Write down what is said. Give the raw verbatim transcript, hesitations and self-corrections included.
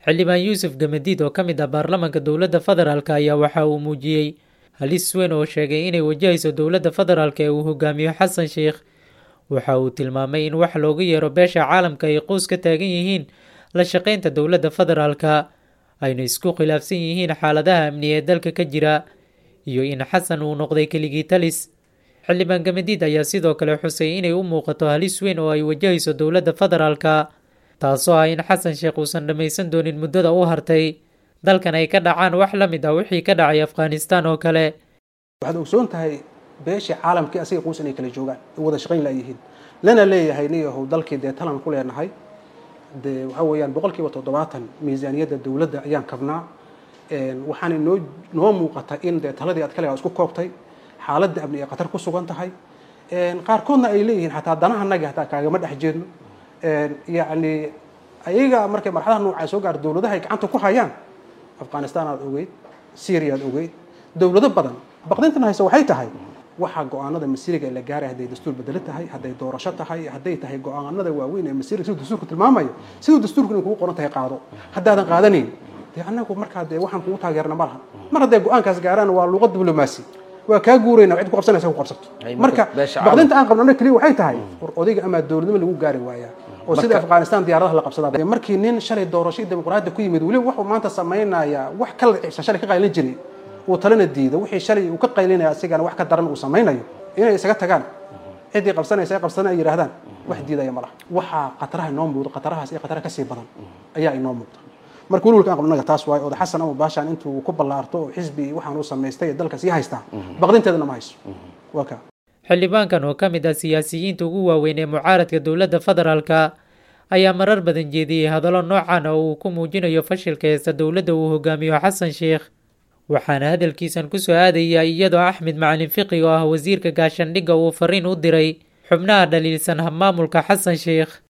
xildhibaan yuusuf gamadiid oo ka mid ah baarlamaanka dowladda federaalk ayaa waxa uu muujiyey halis weyn oo sheegay inay wajahayso dowladda federaalk ee uu hogaamiyo xasan sheekh. waxa uu tilmaamay in wax loogu yeero beesha caalamka ay quus ka taagan yihiin la shaqaynta dowladda federaalka, ayna isku khilaafsan yihiin xaaladaha amni ee dalka ka jira iyo in xasan uu noqday keligii talis. xildhibaan gamadiid ayaa sidoo kale xusay inay u muuqato halis weyn oo ay wajahayso dowladda federaalka, taasoo ah in xasan sheekh uusan dhammaysan doonin muddada u hartay dalkan ay ka dhacaan wax la mid ah wixii ka dhacay afghanistan oo kale. waxaad ogsoon tahay beeshii caalamkii asiga quus inay kala joogaan wada shaqayn laayihiin lana leeyahay niyahow dalkii dee talan ku leenahay dee waxa weeyaan boqolkiiba toddobaatan miisaaniyadda dowladda ayaan kabnaa. waxaana noo noo muuqata in dee taladii aad kaligaa isku koobtay, xaaladda amni ee khatar ku sugan tahay. qaarkoodna ay leeyihiin xataa danahanaga hataa kaagama dhex jeedno. yacni ayaga markay marxadaha noocaa soo gaar dowladaha ay gacanta ku hayaan, afghanistan aad ogeyd, syria aad ogeyd, dowlado badan baqdintan haysa waxay tahay waxa go-aanada masiiriga ee la gaaray hadday dastuur bedelo tahay, hadday doorasho tahay, hadday tahay go-aanada waaweyn ee masiiriga siduu dastuurku tilmaamayo, siduu dastuurku inay kugu qoran tahay qaado. haddaadan qaadanayn dee annagu markaa dee waxaan kugu taageerna ma laha. mar hadday go-aankaas gaaraan waa luuqad diblomaasi, waa kaa guurayna cid ku qabsanaysa ku qabsato. marka baqdinta aan qabno kaliya waxay tahay war odayga ama dowladnimo lagu gaari waayaa oo sida afghanistan diyaaradaha la qabsadaa. markii nin shalay doorasho dimuqraadi ku yimid weli wuxuu maanta sameynaya wax kala ciibsan shalay ka qaylin jiray uu talana diido wixii shalay uu ka qaylinaya asigana wax ka daran uu sameynayo inay isaga tagaan cidii qabsanaysa ay qabsanay ay yiraahdaan wax diidaya ma laha. waxa qataraha inoo muuqdo qatarahaas iyo qatara ka sii badan ayaa inoo muuqda. marka wululka aan qabnaga taas waay oo xasan ama baashan intuu ku ballaarto oo xisbi waxaan uu sameystay dalka sii haysta baqdinteedana ma hayso. waa ka xildhibaankan oo ka mid ah siyaasiyiinta ugu waaweyn ee mucaaradka dowladda federaalka ayaa marar badan jeediyey hadallo noocan oo uu ku muujinayo fashilka heesta dowladda uu hogaamiyo xasan sheekh. waxaana hadalkiisan ku soo aadaya iyadoo axmed macalin fiqi oo ah wasiirka gaashaandhigga uu fariin u diray xubnaha dhaliilsan habmaamulka xasan sheekh.